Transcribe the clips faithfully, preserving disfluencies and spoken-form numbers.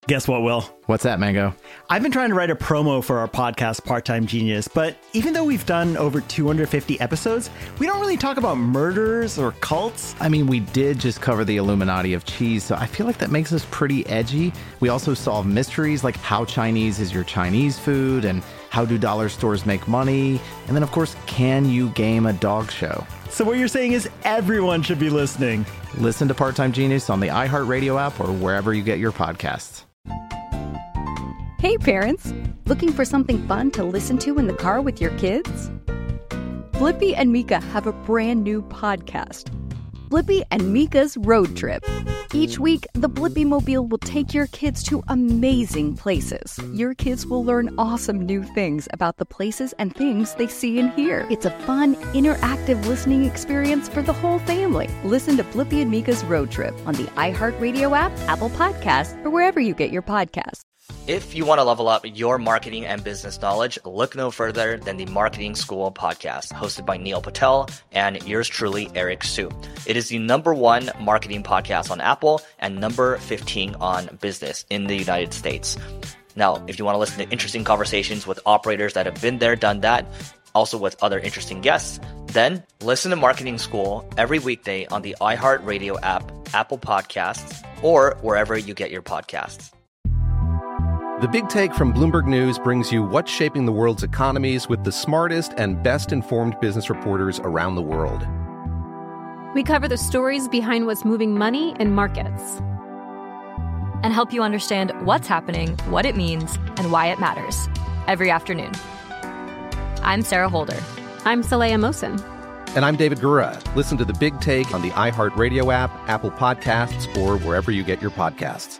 Guess what, Will? What's that, Mango? I've been trying to write a promo for our podcast, Part-Time Genius, but even though we've done over two hundred fifty episodes, we don't really talk about murders or cults. I mean, we did just cover the Illuminati of cheese, so I feel like that makes us pretty edgy. We also solve mysteries like how Chinese is your Chinese food and how do dollar stores make money? And then, of course, can you game a dog show? So what you're saying is everyone should be listening. Listen to Part-Time Genius on the iHeartRadio app or wherever you get your podcasts. Hey parents, looking for something fun to listen to in the car with your kids? Blippi and Mika have a brand new podcast, Blippi and Mika's Road Trip. Each week, the Blippi Mobile will take your kids to amazing places. Your kids will learn awesome new things about the places and things they see and hear. It's a fun, interactive listening experience for the whole family. Listen to Blippi and Mika's Road Trip on the iHeartRadio app, Apple Podcasts, or wherever you get your podcasts. If you want to level up your marketing and business knowledge, look no further than the Marketing School podcast, hosted by Neil Patel and yours truly, Eric Su. It is the number one marketing podcast on Apple and number fifteen on business in the United States. Now, if you want to listen to interesting conversations with operators that have been there, done that, also with other interesting guests, then listen to Marketing School every weekday on the iHeartRadio app, Apple Podcasts, or wherever you get your podcasts. The Big Take from Bloomberg News brings you what's shaping the world's economies with the smartest and best-informed business reporters around the world. We cover the stories behind what's moving money and markets, and help you understand what's happening, what it means, and why it matters every afternoon. I'm Sarah Holder. I'm Saleha Mohsin. And I'm David Gura. Listen to The Big Take on the iHeartRadio app, Apple Podcasts, or wherever you get your podcasts.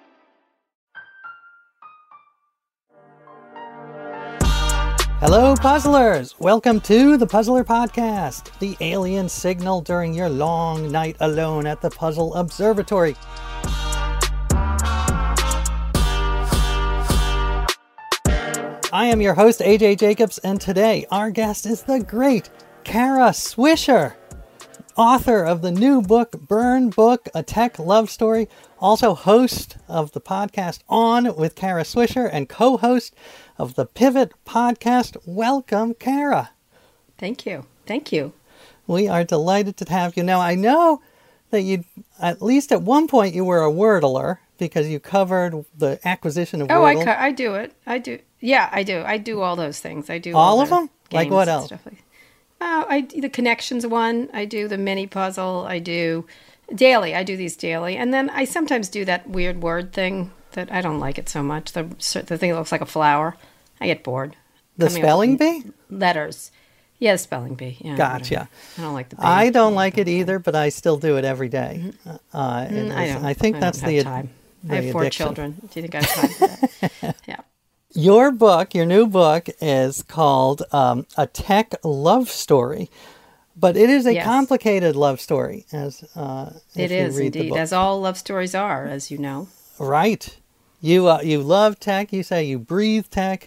Hello, puzzlers! Welcome to the Puzzler Podcast, the alien signal during your long night alone at the Puzzle Observatory. I am your host, A J Jacobs, and today our guest is the great Kara Swisher, author of the new book, Burn Book, A Tech Love Story, also host of the podcast On with Kara Swisher, and co-host of the Pivot podcast. Welcome, Kara. Thank you. Thank you. We are delighted to have you. Now, I know that you, at least at one point, you were a Wordler because you covered the acquisition of oh, Wordle. Oh, I, I do it. I do. Yeah, I do. I do all those things. I do all, all of them? Like what else? Like, oh, I the connections one. I do the mini puzzle. I do daily. I do these daily. And then I sometimes do that weird word thing that I don't like it so much. The the thing that looks like a flower. I get bored. The spelling bee? Letters. Yeah, the spelling bee. Yeah, gotcha. Whatever. I don't like the bee. I don't like it either, but I still do it every day. Mm-hmm. Uh, mm, I, don't, I think I that's don't the, have time. the I have four addiction. children. Do you think I have time for that? Yeah. Your book, your new book, is called um, A Tech Love Story. But it is a yes. complicated love story, as uh, it is indeed, as all love stories are, as you know. Right. You uh, you love tech. You say you breathe tech,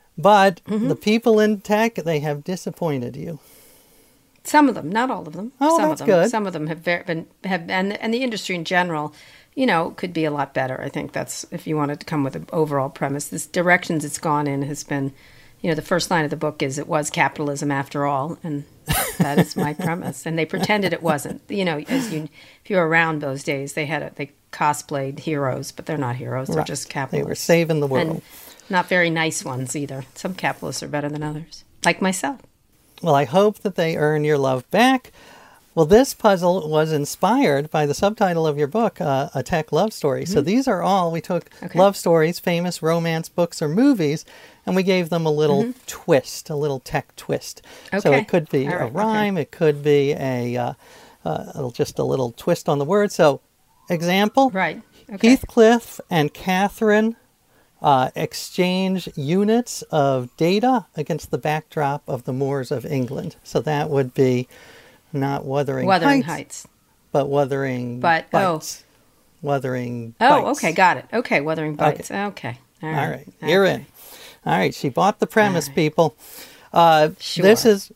but mm-hmm. the people in tech, they have disappointed you. Some of them, not all of them. Oh, Some that's of them. good. Some of them have very, been have and and the industry in general, you know, could be a lot better. I think that's if you wanted to come with an overall premise. This directions it's gone in has been, you know, the first line of the book is it was capitalism after all, and that is my premise. And they pretended it wasn't. You know, as you if you were around those days, they had a, they cosplayed heroes, but they're not heroes. They're right. just capitalists. They were saving the world. And not very nice ones either. Some capitalists are better than others, like myself. Well, I hope that they earn your love back. Well, this puzzle was inspired by the subtitle of your book, uh, A Tech Love Story. Mm-hmm. So these are all, we took okay. love stories, famous romance books or movies, and we gave them a little mm-hmm. twist, a little tech twist. Okay. So it could be right. a rhyme, okay. it could be a uh, uh, just a little twist on the word. So, example, right. okay. Heathcliff and Catherine uh, exchange units of data against the backdrop of the moors of England. So that would be not Wuthering, Wuthering Heights, Heights, but Wuthering but, Bites. Oh. Wuthering Oh, Bites. okay, got it. Okay, Wuthering Bites. Okay. okay. All right. All right. You're okay. in. All right, she bought the premise, right. people. Uh, sure. This is...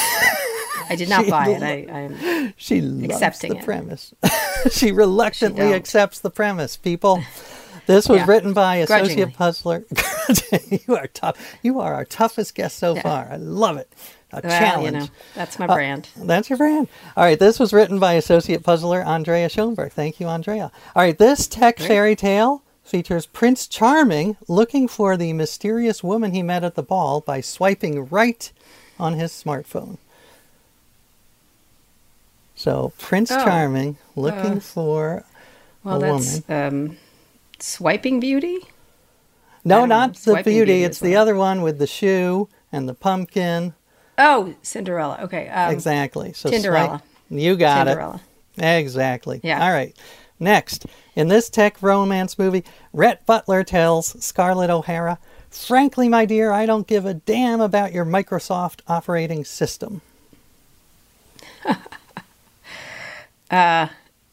I did not buy it. I, I'm she loves accepting the it. premise. She reluctantly she accepts the premise, people. This was Yeah. written by Associate Grudgingly. Puzzler. You are tough. You are our toughest guest so Yeah. far. I love it. A Well, challenge. you know, that's my Uh, brand. That's your brand. All right, this was written by Associate Puzzler Andrea Schoenberg. Thank you, Andrea. All right, this tech fairy tale features Prince Charming looking for the mysterious woman he met at the ball by swiping right on his smartphone. So, Prince Oh. Charming looking Uh, for Well, a that's woman. um, Swiping Beauty? I No, don't know. not the Swiping beauty. Beauty It's is the what- other one with the shoe and the pumpkin. Oh, Cinderella. Okay. Um, Exactly. So Tinderella. swipe- You got Tinderella. it. Exactly. Yeah. All right. Next, in this tech romance movie, Rhett Butler tells Scarlett O'Hara, "Frankly, my dear, I don't give a damn about your Microsoft operating system." uh,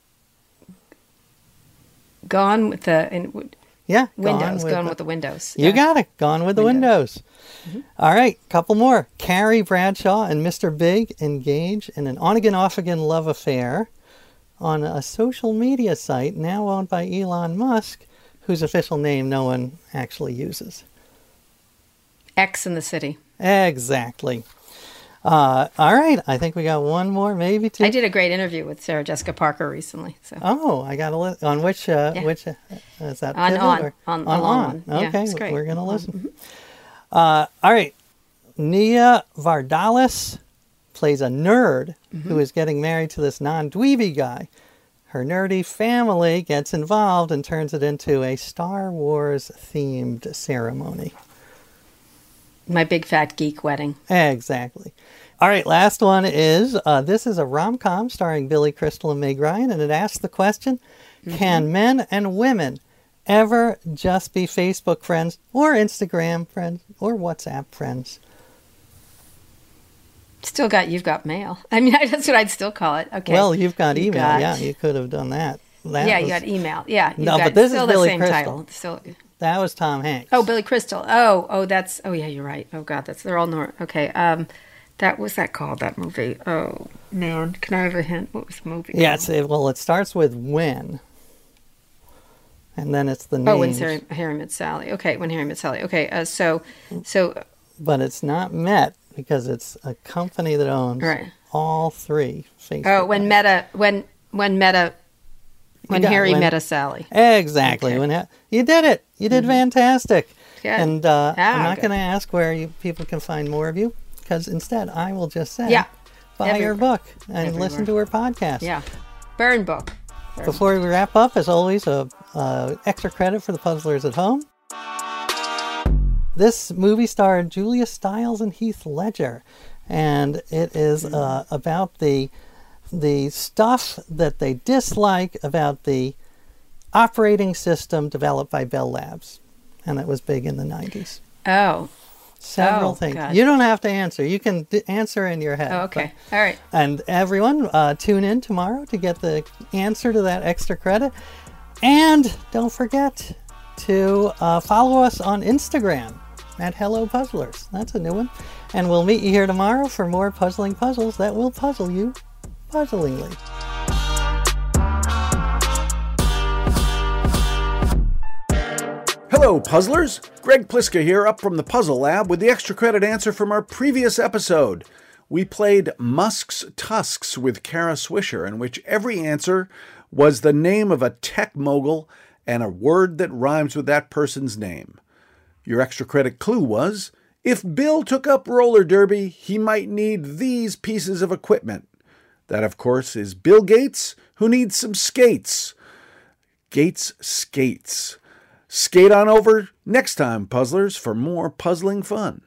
gone with the in, Yeah. Windows. with Gone the- with the Windows. You Yeah. got it. Gone with the Windows. Windows. All right, couple more. Carrie Bradshaw and Mister Big engage in an on-again, off-again love affair on a social media site now owned by Elon Musk, whose official name no one actually uses. X in the City. Exactly. Uh, all right, I think we got one more, maybe two. I did a great interview with Sarah Jessica Parker recently. So Oh, I got a list on which uh, Yeah. which uh, is that On- Pivot on. or- On- on a long on. one. Yeah, Okay, it's great. we're gonna On. listen. Uh, all right, Nia Vardalos plays a nerd Mm-hmm. who is getting married to this non-dweeby guy. Her nerdy family gets involved and turns it into a Star Wars themed ceremony. My Big Fat Geek Wedding. Exactly. All right, last one is, uh, this is a rom-com starring Billy Crystal and Meg Ryan, and it asks the question, Mm-hmm. can men and women ever just be Facebook friends or Instagram friends or WhatsApp friends? Still got You've Got Mail. I mean, that's what I'd still call it. Okay. Well, you've got You email. got- Yeah, you could have done that. That yeah, was, you got email. Yeah. You've No, got but this is still Billy the same Crystal. title. Still. That was Tom Hanks. Oh, Billy Crystal. Oh, oh, that's. Oh, yeah, you're right. Oh, God, that's. They're all Nor. Okay. Um, that was that called that movie. Oh man, can I have a hint? What was the movie? Yeah, called? it's, it, well, it starts with when, and then it's the Oh, when names. Harry, Harry Met Sally. Okay, when Harry Met Sally. Okay, uh, so, so But it's not Met because it's a company that owns Right. all three Facebook. oh, when Meta, when when Meta, when got it, Harry when- met a Sally. Exactly. Okay. When ha- you did it, you did fantastic. Good. And uh, Ah, I'm not good. going to ask where you people can find more of you, because instead I will just say, Yeah. buy her Everywhere. book and Everywhere. listen to her podcast. Yeah, Burn Book. Burn Before we wrap up, as always, a uh, extra credit for the puzzlers at home. This movie starred Julia Stiles and Heath Ledger, and it is uh, about the the stuff that they dislike about the operating system developed by Bell Labs, and it was big in the nineties. Oh. Several Oh, things. God. You don't have to answer. You can d- answer in your head. Oh, okay. All right. And everyone, uh, tune in tomorrow to get the answer to that extra credit. And don't forget to uh, follow us on Instagram at Hello Puzzlers. That's a new one. And we'll meet you here tomorrow for more puzzling puzzles that will puzzle you puzzlingly. Hello, puzzlers! Greg Pliska here, up from the Puzzle Lab with the extra credit answer from our previous episode. We played Musk's Tusks with Kara Swisher, in which every answer was the name of a tech mogul and a word that rhymes with that person's name. Your extra credit clue was, if Bill took up roller derby, he might need these pieces of equipment. That, of course, is Bill Gates, who needs some skates. Gates skates. Skate on over next time, puzzlers, for more puzzling fun.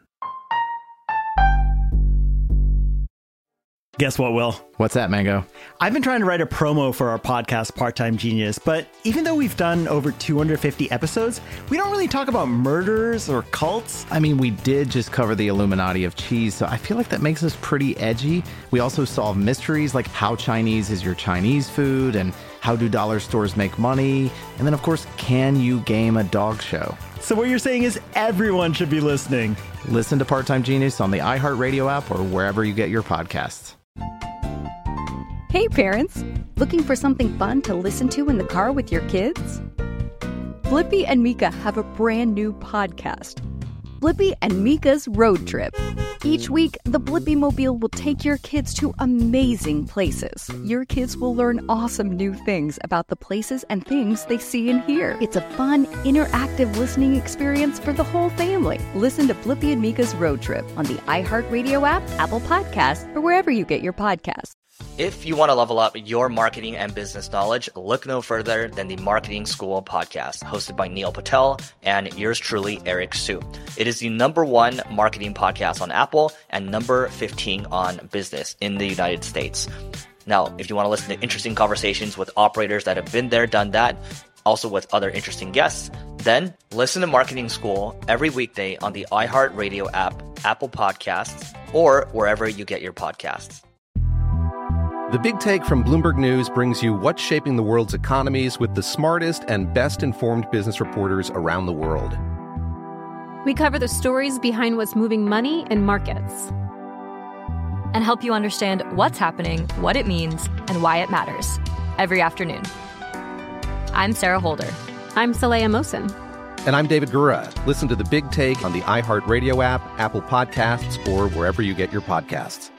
Guess what, Will? What's that, Mango? I've been trying to write a promo for our podcast, Part-Time Genius, but even though we've done over two hundred fifty episodes, we don't really talk about murders or cults. I mean, we did just cover the Illuminati of cheese, so I feel like that makes us pretty edgy. We also solve mysteries like how Chinese is your Chinese food and how do dollar stores make money? And then, of course, can you game a dog show? So what you're saying is everyone should be listening. Listen to Part-Time Genius on the iHeartRadio app or wherever you get your podcasts. Hey parents, looking for something fun to listen to in the car with your kids? Blippi and Mika have a brand new podcast, Blippi and Mika's Road Trip. Each week, the Blippi Mobile will take your kids to amazing places. Your kids will learn awesome new things about the places and things they see and hear. It's a fun, interactive listening experience for the whole family. Listen to Blippi and Mika's Road Trip on the iHeartRadio app, Apple Podcasts, or wherever you get your podcasts. If you want to level up your marketing and business knowledge, look no further than the Marketing School podcast, hosted by Neil Patel and yours truly, Eric Su. It is the number one marketing podcast on Apple and number fifteen on business in the United States. Now, if you want to listen to interesting conversations with operators that have been there, done that, also with other interesting guests, then listen to Marketing School every weekday on the iHeartRadio app, Apple Podcasts, or wherever you get your podcasts. The Big Take from Bloomberg News brings you what's shaping the world's economies with the smartest and best-informed business reporters around the world. We cover the stories behind what's moving money and markets, and help you understand what's happening, what it means, and why it matters every afternoon. I'm Sarah Holder. I'm Saleha Mohsin. And I'm David Gura. Listen to The Big Take on the iHeartRadio app, Apple Podcasts, or wherever you get your podcasts.